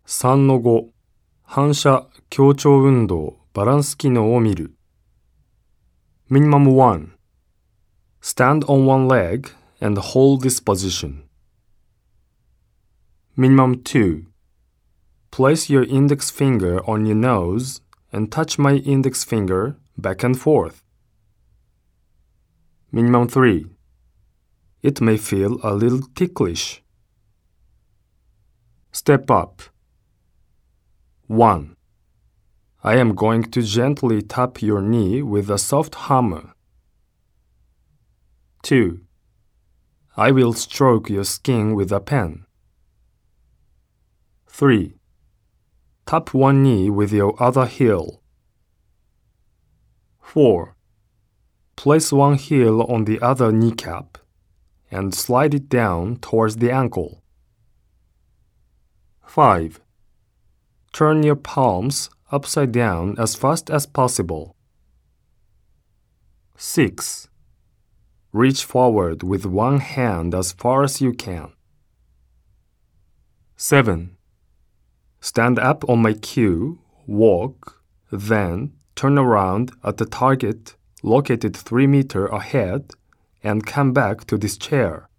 3-5 反射強調運動バランス機能を見る Minimum 1 Stand on one leg and hold this position. Minimum 2 Place your index finger on your nose and touch my index finger back and forth. Minimum 3 It may feel a little ticklish. Step up. 1. I am going to gently tap your knee with a soft hammer. 2. I will stroke your skin with a pen. 3. Tap one knee with your other heel. 4. Place one heel on the other kneecap and slide it down towards the ankle. 5. Turn your palms upside down as fast as possible. 6. Reach forward with one hand as far as you can. 7. Stand up on my cue, walk, then turn around at the target located 3 meters ahead and come back to this chair.